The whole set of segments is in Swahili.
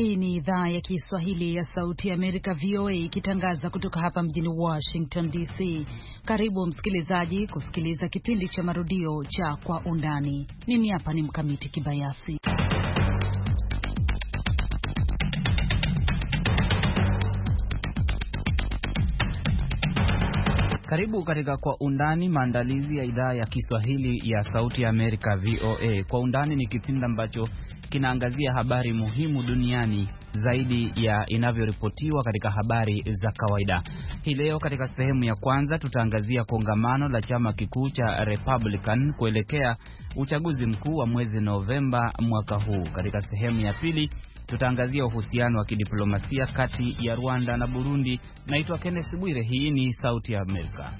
Hii ni idhaa ya Kiswahili ya Sauti ya Amerika, VOA, ikitangaza kutoka hapa mjini Washington DC. Karibu msikilizaji kusikiliza kipindi cha marudio cha Kwa Undani. Mimi hapa ni Mkamiti Kibayasi. Karibu katika Kwa Undani, maandalizi ya idhaa ya Kiswahili ya Sauti ya Amerika, VOA. Kwa Undani ni kipindi ambacho kinaangazia habari muhimu duniani zaidi ya inavyoripotiwa katika habari za kawaida. Hii leo katika sehemu ya kwanza tutaangazia kongamano la chama kikuu cha Republican kuelekea uchaguzi mkuu wa mwezi Novemba mwaka huu. Katika sehemu ya pili tutaangazia uhusiano wa kidiplomasia kati ya Rwanda na Burundi. Naitwa Kenneth Bwire, hii ni Sauti ya Amerika.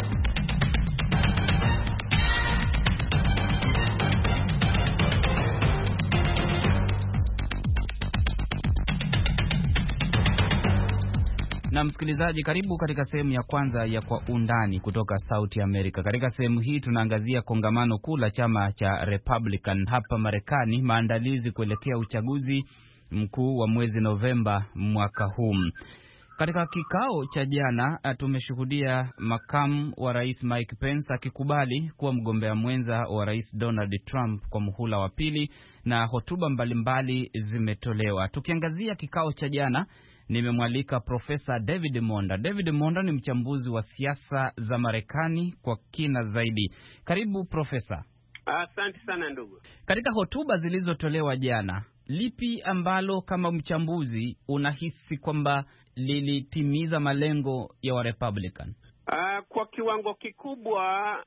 Na msikilizaji, karibu katika sehemu ya kwanza ya Kwa Undani kutoka Sauti Amerika. Katika sehemu hii tunaangazia kongamano kuu la chama cha Republican hapa Marekani, maandalizi kuelekea uchaguzi mkuu wa mwezi Novemba mwaka huu. Katika kikao cha jana tumeshuhudia makamu wa rais Mike Pence akikubali kuwa mgombea mwenza wa rais Donald Trump kwa muhula wa pili, na hotuba mbalimbali zimetolewa. Tukiangazia kikao cha jana, nimemwalika Profesa David Monda. David Monda ni mchambuzi wa siasa za Marekani kwa kina zaidi. Karibu Profesa. Asante sana ndugu. Katika hotuba zilizotolewa jana, lipi ambalo kama mchambuzi unahisi kwamba lilitimiza malengo ya wa Republican? Kwa kiwango kikubwa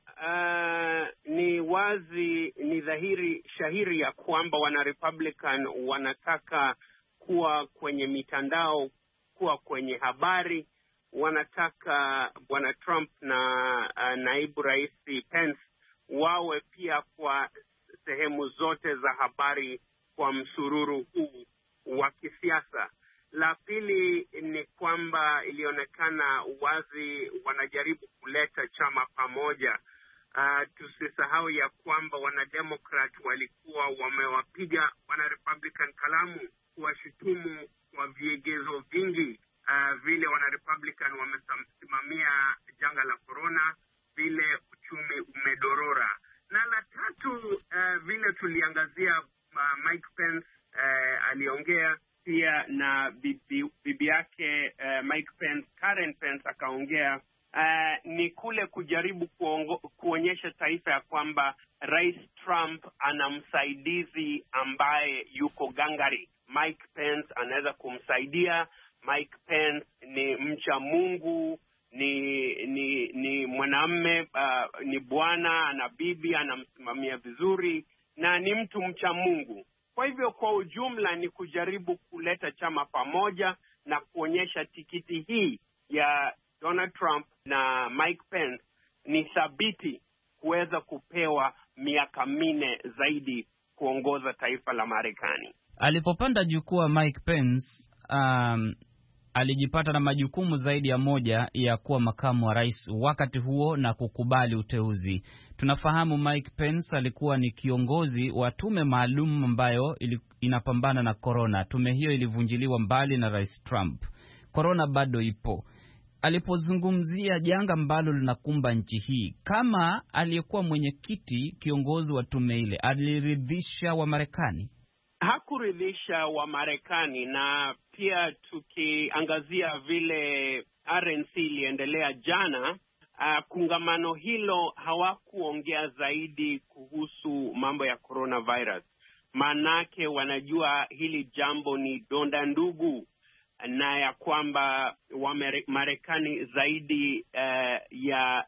ni wazi, ni dhahiri shahiri ya kwamba wana Republican wanataka kuwa kwenye mitandao, kuwa kwenye habari. Wanataka bwana Trump na naibu rais Pence wawe pia kwa sehemu zote za habari kwa msururu huu wa kisiasa. La pili ni kwamba ilionekana wazi wanajaribu kuleta chama pamoja. Tusisahau ya kwamba wanademokrat walikuwa wamewapiga wana Republican kalamu kuwashutumu kwa viegezo vingi, vile wana Republican wamesimamia janga la corona, vile uchumi umedorora. Na la tatu, vile tuliangazia Mike Pence aliongea pia, na bibi yake Mike Pence, Karen Pence, akaongea. Ni kule kujaribu kuonyesha taifa ya kwamba Rais Trump ana msaidizi ambaye yuko gangari. Mike Pence anaweza kumsaidia. Mike Pence ni mcha Mungu, ni mwanamume, ni bwana, ana bibi, anamsimamia vizuri na ni mtu mcha Mungu. Kwa hivyo kwa ujumla ni kujaribu kuleta chama pamoja na kuonyesha tikiti hii ya Donald Trump na Mike Pence ni thabiti kuweza kupewa miaka 4 zaidi kuongoza taifa la Marekani. Alipopanda jukwaa Mike Pence alijipata na majukumu zaidi ya moja ya kuwa makamu wa rais wakati huo na kukubali uteuzi. Tunafahamu Mike Pence alikuwa ni kiongozi wa tume maalum ambayo inapambana na corona. Tume hiyo ilivunjiliwa mbali na Rais Trump. Corona bado ipo. Alipozungumzia janga ambalo linakumba nchi hii, kama aliyekuwa mwenyekiti kiongozi wa tume ile, aliridhisha wa Marekani? Hakuridhisha wa Marekani. Na pia tukiangazia vile RNC iliendelea jana, kongamano hilo hawakuongea zaidi kuhusu mambo ya coronavirus. Manake wanajua hili jambo ni donda ndugu, na ya kwamba Marekani zaidi ya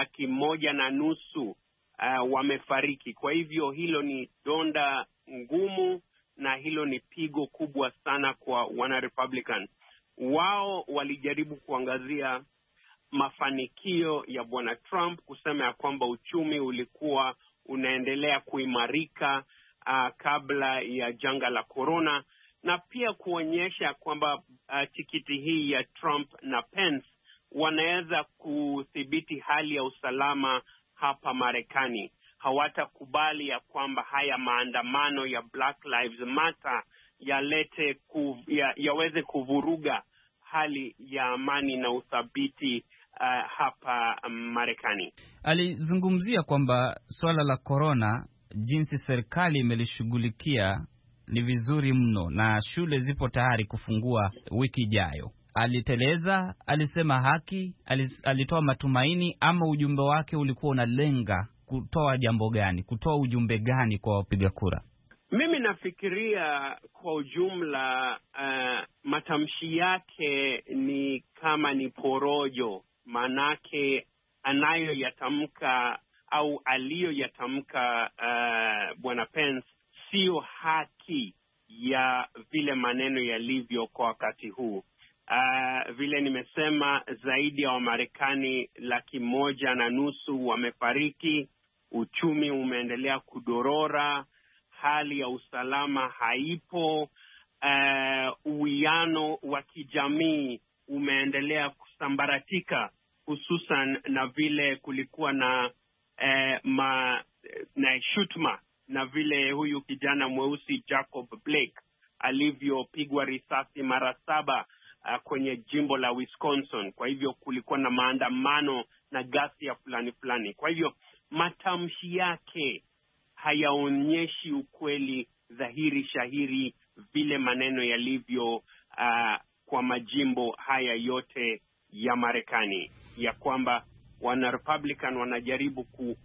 1.5 wamefariki. Kwa hivyo hilo ni donda ngumu na hilo ni pigo kubwa sana kwa wana Republican. Wao walijaribu kuangazia mafanikio ya bwana Trump, kusema ya kwamba uchumi ulikuwa unaendelea kuimarika kabla ya janga la corona, na pia kuonyesha kwamba tikiti hii ya Trump na Pence wanaweza kudhibiti hali ya usalama hapa Marekani. Hawatakubali ya kwamba haya maandamano ya Black Lives Matter yaweze kuvuruga hali ya amani na uthabiti hapa Marekani. Alizungumzia kwamba swala la korona, jinsi serikali imelishughulikia ni vizuri mno na shule zipo tayari kufungua wiki ijayo. Aliteleza, alisema haki, alitoa matumaini, ama ujumbe wake ulikuwa unalenga kutoa jambo gani, kutoa ujumbe gani kwa wapiga kura? Mimi nafikiria kwa ujumla matamshi yake ni kama ni porojo, manake anayoyatamka au aliyoyatamka Bwana Pence sio haki ya vile maneno yalivyo kwa wakati huu. Vile nimesema, zaidi ya Wamarekani 1.5 wamefariki, uchumi umeendelea kudorora, hali ya usalama haipo, uwiano wa kijamii umeendelea kusambaratika, hususan na vile kulikuwa na shutuma na vile huyu kijana mweusi Jacob Blake alivyopigwa risasi mara 7 kwenye jimbo la Wisconsin. Kwa hivyo kulikuwa na maandamano na ghasia fulani. Kwa hivyo matamshi yake hayaonyeshi ukweli dhahiri shahiri vile maneno yalivyo kwa majimbo haya yote ya Marekani, ya kwamba wana Republican wanajaribu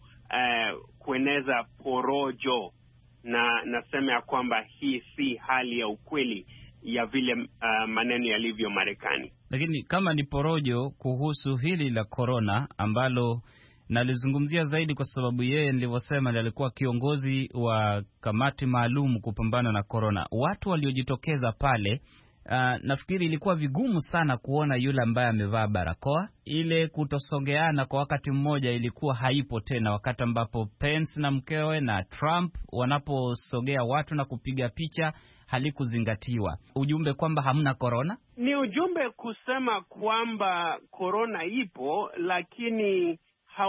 kueneza porojo, na nasema ya kwamba hii si hali ya ukweli ya vile maneno yalivyo Marekani. Lakini kama ni porojo kuhusu hili la corona, ambalo nalizungumzia zaidi kwa sababu yeye nilivyosema alikuwa kiongozi wa kamati maalum kupambana na corona, watu waliojitokeza pale, nafikiri ilikuwa vigumu sana kuona yule ambaye amevaa barakoa. Ile kutosogeana kwa wakati mmoja ilikuwa haipo tena, wakati ambapo Pence na mkewe na Trump wanaposogea watu na kupiga picha halikuzingatiwa. Ujumbe kwamba hamna corona ni ujumbe kusema kwamba corona ipo, lakini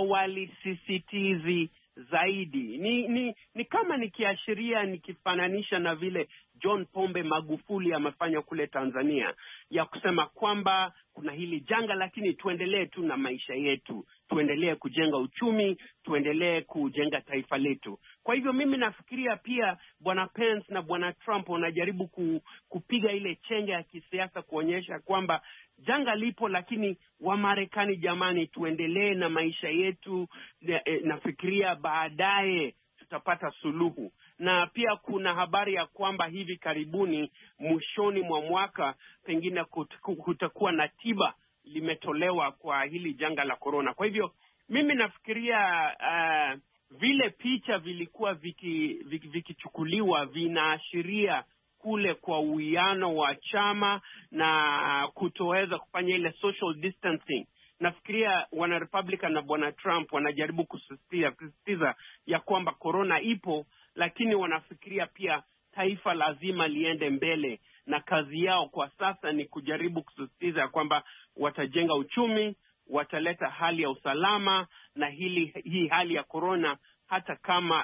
hawalisisitizi zaidi. Ni kama nikiashiria, nikifananisha na vile John Pombe Magufuli amefanya kule Tanzania, ya kusema kwamba kuna hili janga lakini tuendelee tu na maisha yetu, tuendelee kujenga uchumi, tuendelee kujenga taifa letu. Kwa hivyo mimi nafikiria pia Bwana Pence na Bwana Trump wanajaribu kupiga ile chenga ya kisiasa kuonyesha kwamba janga lipo, lakini Wamarekani jamani, tuendelee na maisha yetu. Nafikiria baadaye tutapata suluhu. Na pia kuna habari ya kwamba hivi karibuni, mwishoni mwa mwaka, pengine kutakuwa na tiba limetolewa kwa hili janga la corona. Kwa hivyo mimi nafikiria vile picha vilikuwa vikichukuliwa vinaashiria kule kwa uwiano wa chama na kutoweza kufanya ile social distancing. Nafikiria wana Republican na bwana Trump wanajaribu kusisitiza ya kwamba corona ipo, lakini wanafikiria pia taifa lazima liende mbele, na kazi yao kwa sasa ni kujaribu kusisitiza kwamba watajenga uchumi, wataleta hali ya usalama, na hii hali ya corona hata kama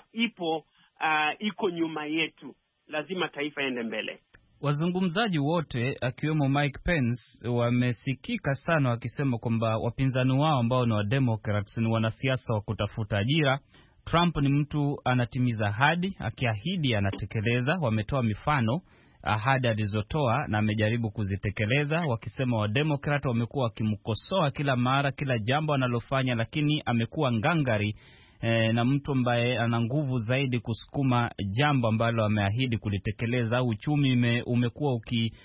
iko nyuma yetu, lazima taifa ende mbele. Wazungumzaji wote akiwemo Mike Pence wamesikika sana wakisema kwamba wapinzani wao ambao ni wa Democrats ni wanasiasa wa kutafuta ajira. Trump ni mtu anatimiza ahadi, akiahidi anatekeleza. Wametoa mifano ahadi alizotoa na amejaribu kuzitekeleza, wakisema wa Democrat wamekuwa wakimkosoa kila mara, kila jambo analofanya, lakini amekuwa ngangari na mtu ambaye ana nguvu zaidi kusukuma jambo ambalo ameahidi kulitekeleza. Uchumi umekuwa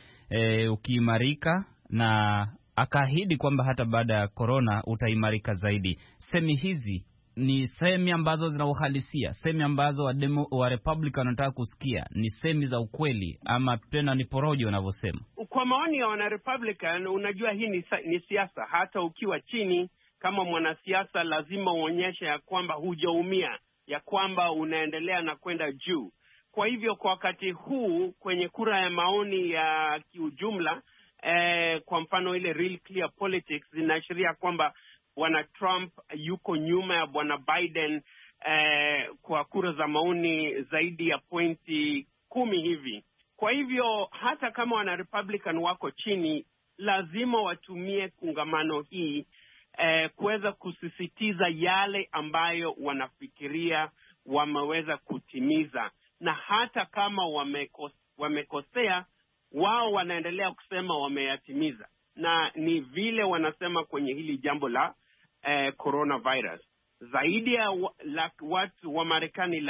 ukiimarika na akaahidi kwamba hata baada ya corona utaimarika zaidi. Semi hizi ni semi ambazo zina uhalisia, semi ambazo wa Republican wanataka kusikia, ni semi za ukweli ama tena ni porojo wanavyosema? Kwa maoni ya wana Republican, unajua hii ni siasa. Hata ukiwa chini kama mwanasiasa lazima uonyeshe ya kwamba hujaumia, ya kwamba unaendelea na kwenda juu. Kwa hivyo kwa wakati huu kwenye kura ya maoni ya kiujumla, kwa mfano ile Real Clear Politics zinaashiria kwamba bwana Trump yuko nyuma ya bwana Biden kwa kura za maoni zaidi ya pointi 10 hivi. Kwa hivyo hata kama wana Republican wako chini, lazima watumie kongamano hii kuweza kusisitiza yale ambayo wanafikiria wameweza kutimiza, na hata kama wamekosea, wao wanaendelea kusema wameyatimiza. Na ni vile wanasema kwenye hili jambo la coronavirus, zaidi ya watu wa Marekani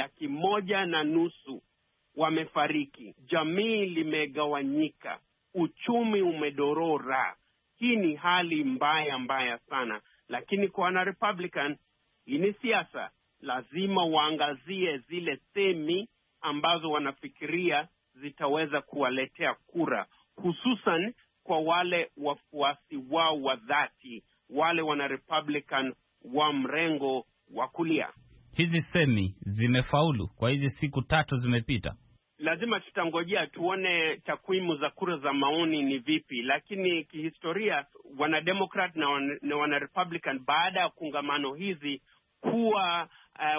1.5 wamefariki, jamii limegawanyika, uchumi umedorora. Hii ni hali mbaya sana, lakini kwa wana Republican hii ni siasa. Lazima waangazie zile semi ambazo wanafikiria zitaweza kuwaletea kura, hususan kwa wale wafuasi wao wa dhati, wale wana Republican wa mrengo wa kulia. Hizi semi zimefaulu kwa hizi siku 3 zimepita. Lazima tutangojea tuone takwimu za kura za maoni ni vipi, lakini kihistoria wana Democrat na wana Republican baada ya kongamano hizi kuwa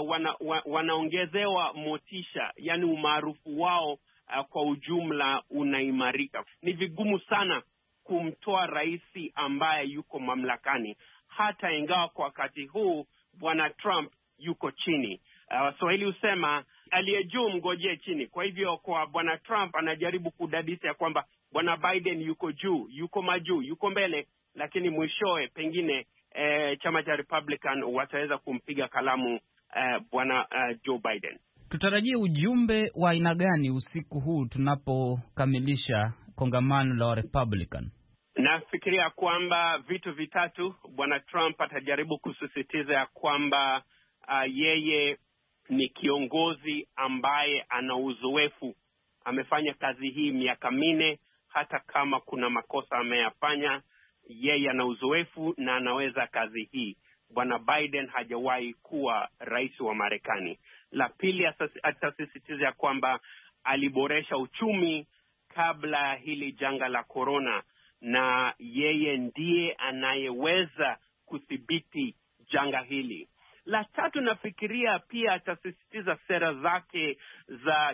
wanaongezewa motisha, yani umaarufu wao kwa ujumla unaimarika. Ni vigumu sana kumtoa rais ambaye yuko mamlakani, hata ingawa kwa wakati huu bwana Trump yuko chini. Waswahili husema aliye juu mngojee chini. Kwa hivyo kwa bwana Trump anajaribu kudadisi ya kwamba bwana Biden yuko juu, yuko majuu, yuko mbele, lakini mwishowe pengine chama cha Republican wataweza kumpiga kalamu bwana Joe Biden. Tutarajie ujumbe wa aina gani usiku huu tunapokamilisha kongamano la Republican? Nafikiria kwamba vitu vitatu. Bwana Trump atajaribu kusisitiza ya kwamba yeye ni kiongozi ambaye ana uzoefu, amefanya kazi hii miaka 4, hata kama kuna makosa ameyafanya, yeye ana uzoefu na anaweza kazi hii. Bwana Biden hajawahi kuwa rais wa Marekani. La pili, atasisitiza ya kwamba aliboresha uchumi kabla hili janga la corona, na yeye ndiye anayeweza kudhibiti janga hili. La tatu, nafikiria pia atasisitiza sera zake za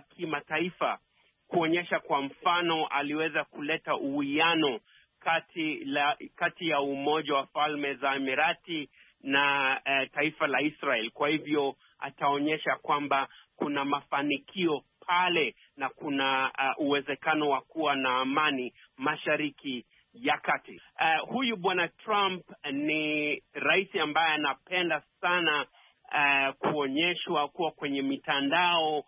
kimataifa, kuonyesha kwa mfano aliweza kuleta uwiano kati ya Umoja wa Falme za Emirati na taifa la Israel. Kwa hivyo ataonyesha kwamba kuna mafanikio pale na kuna uwezekano wa kuwa na amani Mashariki ya Kati. Huyu bwana Trump ni rais ambaye anapenda sana kuonyeshwa kuwa kwenye mitandao.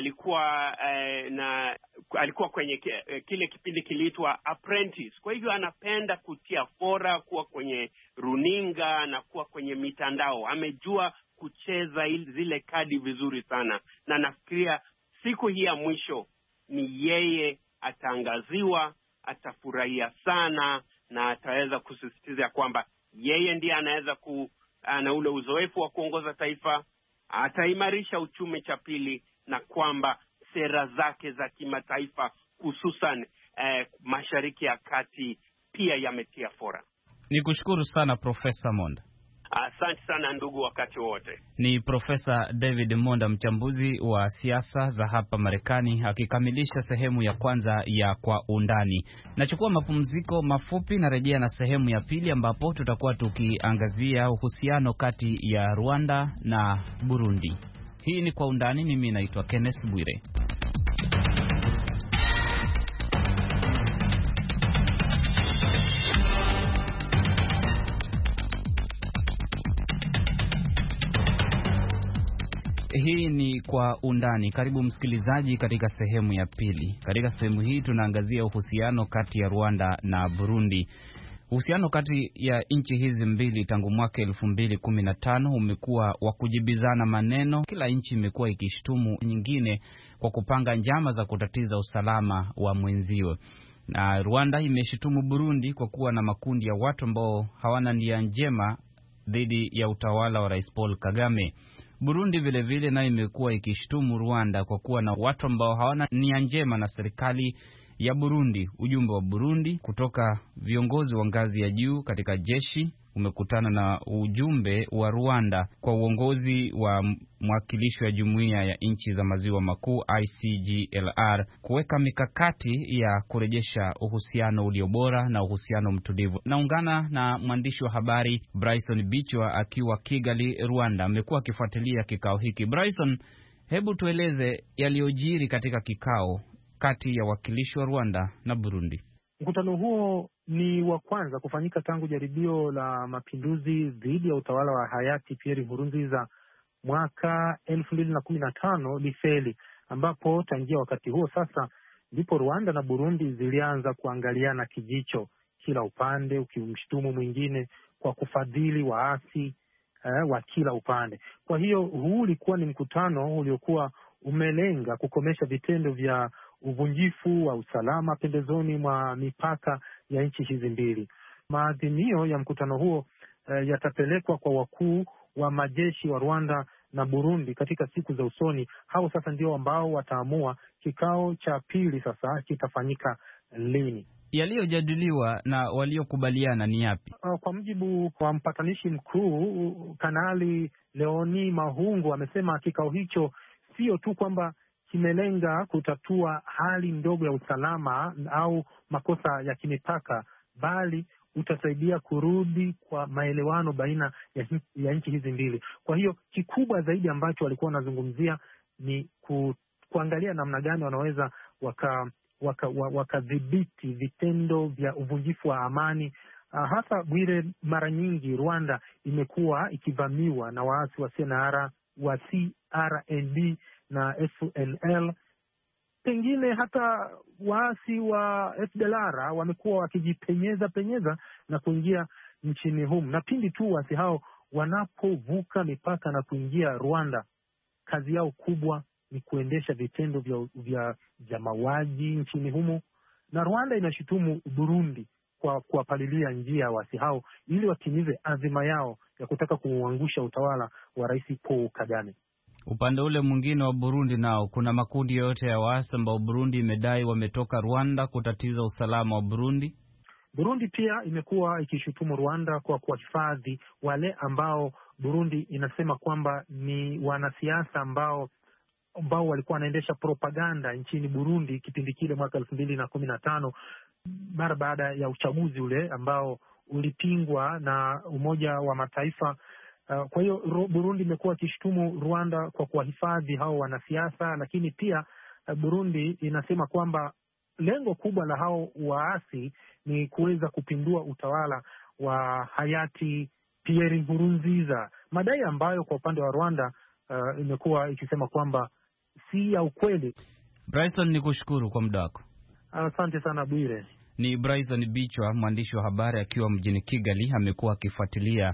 Alikuwa kwenye kile kipindi kiliitwa Apprentice. Kwa hivyo anapenda kutia fora, kuwa kwenye runinga na kuwa kwenye mitandao. Amejua kucheza zile kadi vizuri sana, na nafikiria siku hii ya mwisho ni yeye ataangaziwa, atafurahia sana na ataweza kusisitiza kwamba yeye ndiye anaweza ana ule uzoefu wa kuongoza taifa, ataimarisha uchumi cha pili, na kwamba sera zake za kimataifa hususan Mashariki ya Kati pia yametia fora. Nikushukuru sana Profesa Monda. Asante sana ndugu, wakati wote. Ni Profesa David Monda, mchambuzi wa siasa za hapa Marekani, akikamilisha sehemu ya kwanza ya Kwa Undani. Nachukua mapumziko mafupi na rejea na sehemu ya pili, ambapo tutakuwa tukiangazia uhusiano kati ya Rwanda na Burundi. Hii ni Kwa Undani. Mimi naitwa Kenneth Bwire. Hii ni Kwa Undani. Karibu msikilizaji katika sehemu ya pili. Katika sehemu hii tunaangazia uhusiano kati ya Rwanda na Burundi. Uhusiano kati ya nchi hizi mbili tangu mwaka 2015 umekuwa wa kujibizana maneno. Kila nchi imekuwa ikishtumu nyingine kwa kupanga njama za kutatiza usalama wa mwenziwe. Na Rwanda imeshitumu Burundi kwa kuwa na makundi ya watu ambao hawana nia njema dhidi ya utawala wa Rais Paul Kagame. Burundi vile vile nayo imekuwa ikishtumu Rwanda kwa kuwa na watu ambao hawana nia njema na serikali ya Burundi. Ujumbe wa Burundi kutoka viongozi wa ngazi ya juu katika jeshi umekutana na ujumbe wa Rwanda kwa uongozi wa mwakilishi wa Jumuiya ya Nchi za Maziwa Makuu ICGLR kuweka mikakati ya kurejesha uhusiano ulio bora na uhusiano mtulivu. Naungana na mwandishi wa habari Bryson Bichwa akiwa Kigali, Rwanda. Amekuwa akifuatilia kikao hiki. Bryson, hebu tueleze yaliyojiri katika kikao kati ya wakilishi wa Rwanda na Burundi. Mkutano huo ni wa kwanza kufanyika tangu jaribio la mapinduzi dhidi ya utawala wa hayati Pierre Nkurunziza mwaka 2015 lifeli, ambapo tangia wakati huo sasa ndipo Rwanda na Burundi zilianza kuangaliana kijicho, kila upande ukimshtumu mwingine kwa kufadhili waasi wa kila upande. Kwa hiyo huu ulikuwa ni mkutano uliokuwa umelenga kukomesha vitendo vya uvunjifu wa usalama pembezoni mwa mipaka ya nchi hizi mbili. Maadhimio ya mkutano huo yatapelekwa kwa wakuu wa majeshi wa Rwanda na Burundi katika siku za usoni. Hao sasa ndio ambao wataamua kikao cha pili sasa kitafanyika lini. Yaliyojadiliwa na waliokubaliana ni yapi? Kwa mujibu wa mpatanishi mkuu Kanali Leoni Mahungu, amesema kikao hicho sio tu kwamba kimelenga kutatua hali ndogo ya usalama au makosa ya kimipaka, bali utasaidia kurudi kwa maelewano baina ya nchi hizi mbili. Kwa hiyo kikubwa zaidi ambacho walikuwa wanazungumzia ni kuangalia namna gani wanaweza wakadhibiti vitendo vya uvunjifu wa amani. Hasa Bwire, mara nyingi Rwanda imekuwa ikivamiwa na waasi wa CRND na FNL. Pengine hata waasi wa FDLR wamekuwa wakijipenyeza na kuingia nchini humu, na pindi tu waasi hao wanapovuka mipaka na kuingia Rwanda, kazi yao kubwa ni kuendesha vitendo vya mauaji nchini humu, na Rwanda inashutumu Burundi kwa kuwapalilia njia ya waasi hao ili watimize azima yao ya kutaka kuuangusha utawala wa Rais Paul Kagame. Upande ule mwingine wa Burundi nao kuna makundi yote ya waasi ambao Burundi imedai wametoka Rwanda kutatiza usalama wa Burundi. Burundi pia imekuwa ikishutumu Rwanda kwa kuwahifadhi wale ambao Burundi inasema kwamba ni wanasiasa ambao walikuwa wanaendesha propaganda nchini Burundi kipindi kile mwaka 2015 mara baada ya uchaguzi ule ambao ulipingwa na Umoja wa Mataifa. Kwa hiyo Burundi imekuwa ikishutumu Rwanda kwa kuwahifadhi hao wanasiasa, lakini pia Burundi inasema kwamba lengo kubwa la hao waasi ni kuweza kupindua utawala wa hayati Pierre Nkurunziza, madai ambayo kwa upande wa Rwanda imekuwa ikisema kwamba si ya ukweli. Bryson, nikushukuru kwa muda wako. Asante sana Bwire. Ni Bryson Bichwa, mwandishi wa habari akiwa mjini Kigali, amekuwa akifuatilia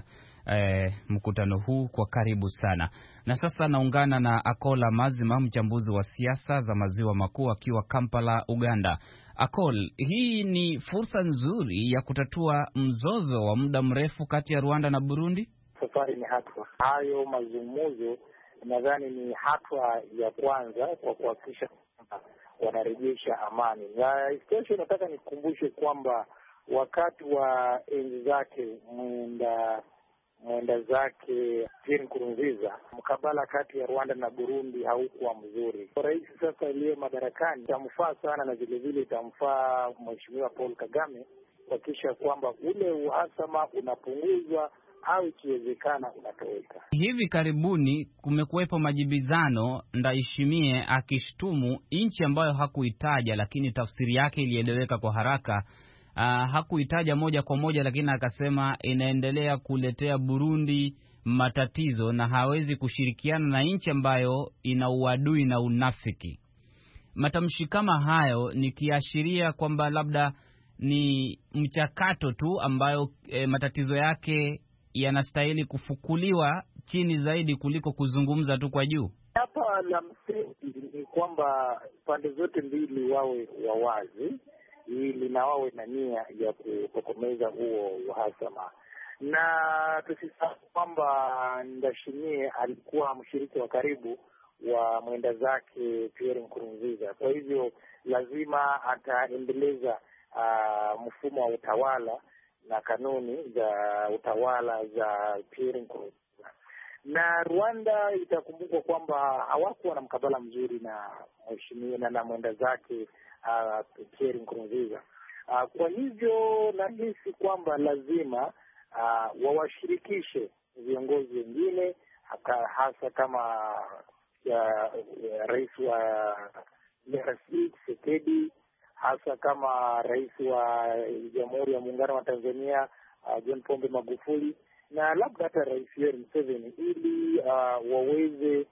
mkutano huu kwa karibu sana. Na sasa naungana na Akola Mazima, mchambuzi wa siasa za maziwa makuu akiwa Kampala, Uganda. Akol, hii ni fursa nzuri ya kutatua mzozo wa muda mrefu kati ya Rwanda na Burundi? Safari ni hatua. Hayo mazungumzo nadhani ni hatua ya kwanza kwa kuhakikisha wanarejesha amani. Na isitoshe nataka nikukumbushe kwamba wakati wa enzi zake mwenda zake Pierre Nkurunziza, mkabala kati ya Rwanda na Burundi haukuwa mzuri. Rais sasa aliye madarakani itamfaa sana, na vile vile itamfaa Mheshimiwa Paul Kagame kuhakikisha kwamba ule uhasama unapunguzwa au ikiwezekana unatoweka. Hivi karibuni kumekuwepo majibizano, Ndayishimiye akishtumu nchi ambayo hakuitaja, lakini tafsiri yake ilieleweka kwa haraka. Hakuitaja moja kwa moja, lakini akasema inaendelea kuletea Burundi matatizo na hawezi kushirikiana na nchi ambayo ina uadui na unafiki. Matamshi kama hayo ni kiashiria kwamba labda ni mchakato tu ambayo matatizo yake yanastahili kufukuliwa chini zaidi kuliko kuzungumza tu kwa juu. Hapa la msingi ni kwamba pande zote mbili wawe wawazi ili na wawe na nia ya kutokomeza huo uhasama, na tusisahau kwamba Ndayishimiye alikuwa mshiriki wa karibu wa mwenda zake Pierre Nkurunziza. Kwa hivyo lazima ataendeleza mfumo wa utawala na kanuni za utawala za Pierre Nkurunziza. Na Rwanda itakumbukwa kwamba hawakuwa na mkabala mzuri na mheshimiwa na mwenda zake Pierre Nkurunziza. Kwa hivyo nahisi kwamba lazima wawashirikishe viongozi wengine, hasa kama rais wa DRC Tshisekedi, hasa kama rais wa Jamhuri ya Muungano wa Tanzania John Pombe Magufuli, na labda hata Rais Yoweri Museveni, ili waweze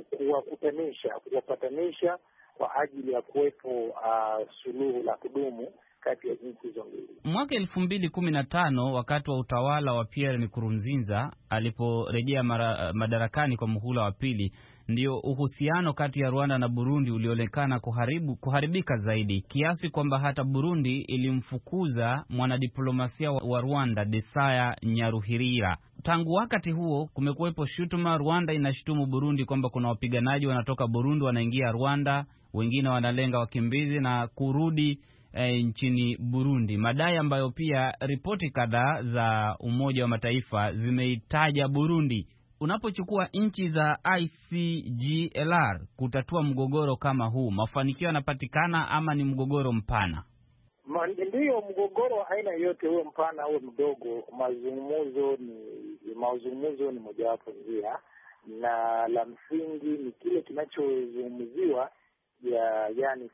kuwapatanisha kwa ajili ya kuwepo suluhu la kudumu kati ya nchi hizo mbili. Mwaka 2015 wakati wa utawala wa Pierre Nkurunziza aliporejea madarakani kwa muhula wa pili, ndio uhusiano kati ya Rwanda na Burundi ulionekana kuharibika zaidi, kiasi kwamba hata Burundi ilimfukuza mwanadiplomasia wa Rwanda Desaya Nyaruhirira. Tangu wakati huo kumekuwepo shutuma, Rwanda inashutumu Burundi kwamba kuna wapiganaji wanatoka Burundi wanaingia Rwanda, wengine wanalenga wakimbizi na kurudi nchini Burundi, madai ambayo pia ripoti kadhaa za Umoja wa Mataifa zimeitaja Burundi. Unapochukua nchi za ICGLR kutatua mgogoro kama huu, mafanikio yanapatikana ama ni mgogoro mpana? Ndiyo, mgogoro wa aina yote, uwe mpana uwe mdogo, mazungumzo ni mojawapo njia, na la msingi ni kile kinachozungumziwa yani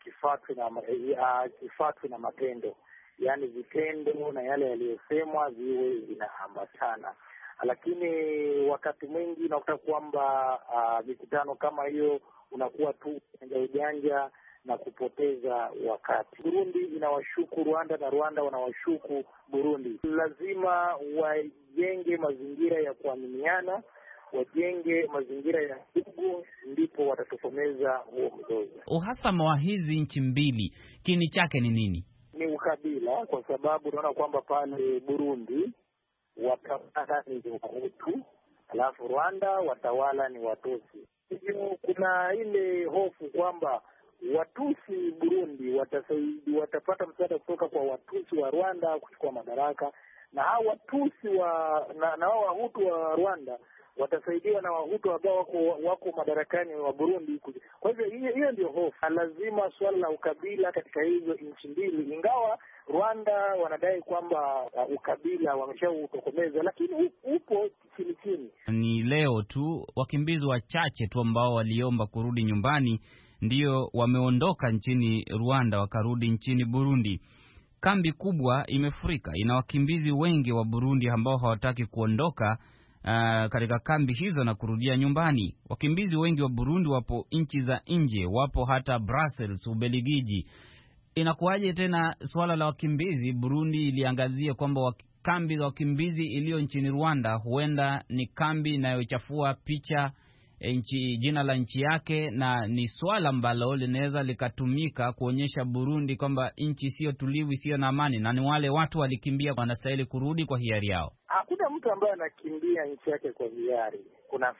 kifuatwe na matendo, yani vitendo na yale yaliyosemwa viwe vinaambatana. Lakini wakati mwingi unakuta kwamba mikutano kama hiyo unakuwa tu ujanja na kupoteza wakati. Burundi inawashuku Rwanda na Rwanda wanawashuku Burundi. Lazima wajenge mazingira ya kuaminiana, wajenge mazingira ya ndugu, ndipo watatokomeza huo mzozo. Uhasama wa hizi nchi mbili kiini chake ni nini? Ni ukabila, kwa sababu unaona kwamba pale Burundi watawala ni Wahutu, alafu Rwanda watawala ni Watusi. Hivyo kuna ile hofu kwamba Watusi Burundi watapata msaada kutoka kwa Watusi wa Rwanda kuchukua madaraka, na hao Watusi na hao Wahutu wa Rwanda watasaidiwa na Wahutu ambao wako madarakani wa Burundi. Kwa hivyo hiyo ndio hofu. Lazima suala la ukabila katika hizo nchi mbili, ingawa Rwanda wanadai kwamba ukabila wameshautokomeza, lakini upo chini chini. Ni leo tu wakimbizi wachache tu ambao waliomba kurudi nyumbani ndio wameondoka nchini Rwanda wakarudi nchini Burundi. Kambi kubwa imefurika, ina wakimbizi wengi wa Burundi ambao hawataki kuondoka katika kambi hizo na kurudia nyumbani. Wakimbizi wengi wa Burundi wapo nchi za nje, wapo hata Brussels, Ubelgiji. Inakuwaje tena swala la wakimbizi? Burundi iliangazia kwamba kambi za wakimbizi iliyo nchini Rwanda huenda ni kambi inayochafua picha jina la nchi yake, na ni swala ambalo linaweza likatumika kuonyesha Burundi kwamba nchi sio tulivu, sio na amani, na ni wale watu walikimbia wanastahili kurudi kwa hiari yao. Hakuna mtu ambaye anakimbia nchi yake kwa hiari. Kuna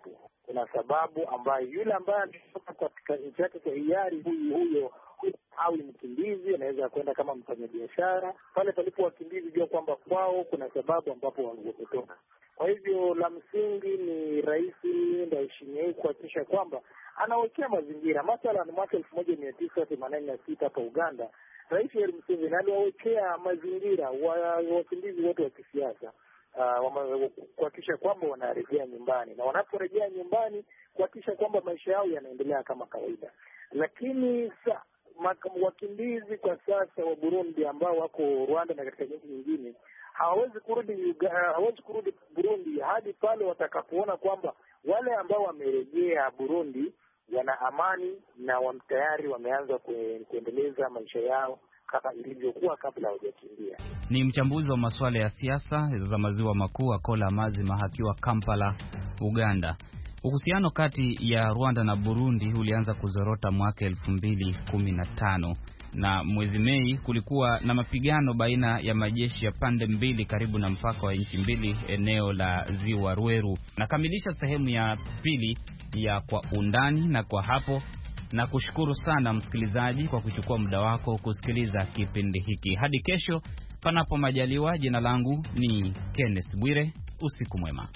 sababu ambayo yule ambaye anatoka katika nchi yake kwa hiari, huyo au mkimbizi anaweza kwenda kama mfanyabiashara. Pale palipo wakimbizi, jua kwamba kwao kuna sababu ambapo wametoka. Kwa hivyo la msingi ni Rais Ndayishimiye kuhakikisha kwamba anawekea mazingira. Mathalan mwaka 1986 hapa Uganda, Rais Yoweri Museveni aliwawekea mazingira wakimbizi wote wa kisiasa, kuhakikisha kwamba wanarejea nyumbani, na wanaporejea nyumbani kuhakikisha kwamba maisha yao yanaendelea kama kawaida. Lakini wakimbizi kwa sasa wa Burundi ambao wako Rwanda na katika nchi nyingine hawawezi kurudi Burundi hadi pale watakapoona kwamba wale ambao wamerejea Burundi wana amani na tayari wameanza kuendeleza maisha yao kama ilivyokuwa kabla hawajakimbia. Ni mchambuzi wa masuala ya siasa za maziwa makuu Akola Amazima akiwa Kampala, Uganda. Uhusiano kati ya Rwanda na Burundi ulianza kuzorota mwaka 2015. Na mwezi Mei kulikuwa na mapigano baina ya majeshi ya pande mbili karibu na mpaka wa nchi mbili eneo la Ziwa Rweru. Nakamilisha sehemu ya pili ya Kwa Undani, na kwa hapo na kushukuru sana msikilizaji kwa kuchukua muda wako kusikiliza kipindi hiki. Hadi kesho, panapo majaliwa. Jina langu ni Kenneth Bwire. Usiku mwema.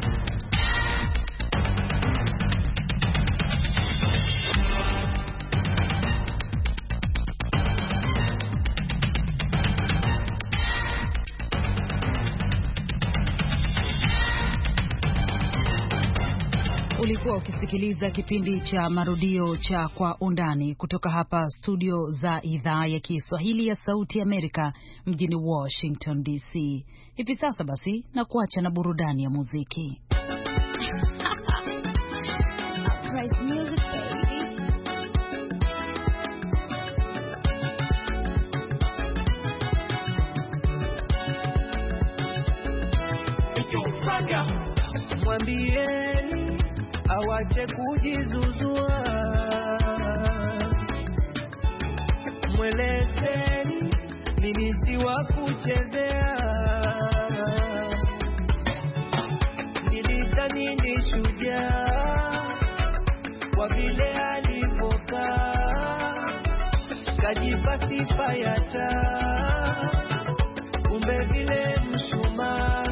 Ulikuwa ukisikiliza kipindi cha marudio cha Kwa Undani kutoka hapa studio za idhaa ya Kiswahili ya Sauti Amerika mjini Washington DC. Hivi sasa basi na kuacha na burudani ya muziki. Mwambieni awache kujizuzua, mwelezeni mimi si wa kuchezea, nilidhani ni shujaa kwa vile alivyokaa, kajipa sifa ya taa, kumbe vile mshumaa.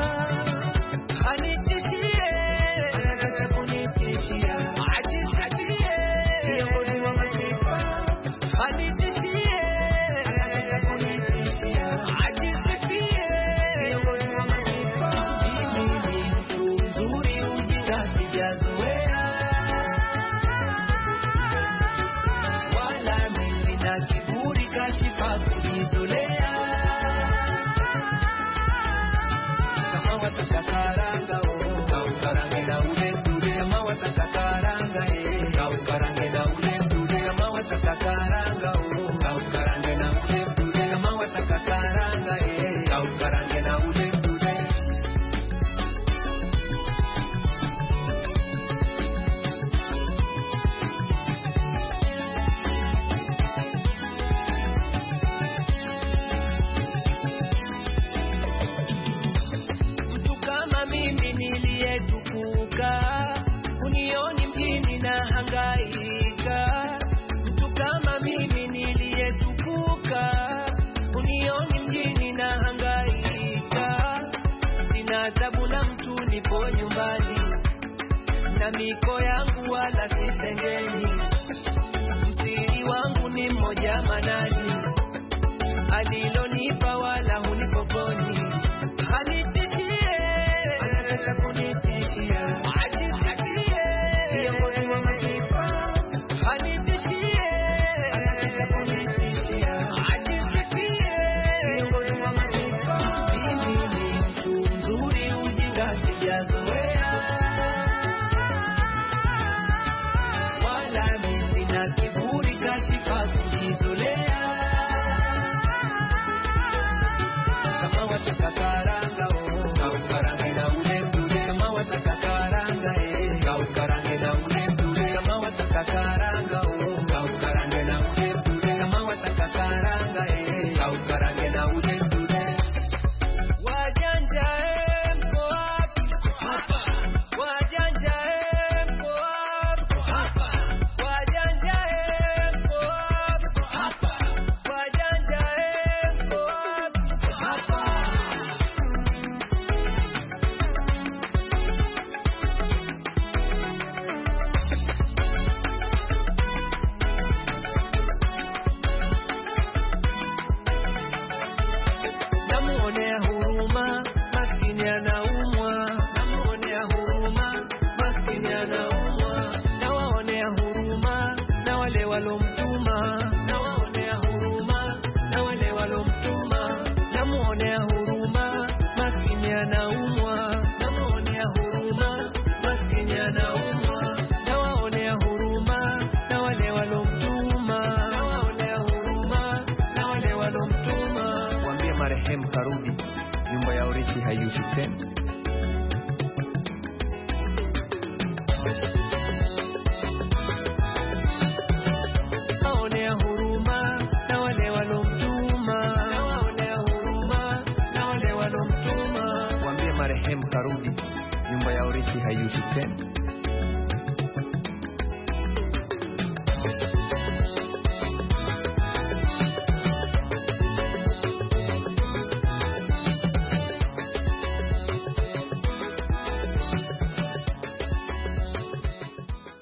Miko yangu wala sisengeni, msiri wangu ni mmoja manani, alilonipa wala hunipokoni, hanitishie, anataka kunitishia, ajisikie, kiongozi wa mataifa, hanitishie, anataka kunitishia, ajisikie, kiongozi wa mataifa. Mimi ni mtu mzuri, ujinga sijazoea, kiburi kashifa kujizolea, kama wataka karanga kaukarange na ule mdude, kama wataka karanga kaukarange na ule mdude, kama wataka karanga kaukarange na ule mdude, kama wataka karanga kaukarange na ule mdude. Wajanja mko wapi? Hapa. Wajanja mko wapi? Hapa. Karudi, nyumba ya urithi hayushi tena.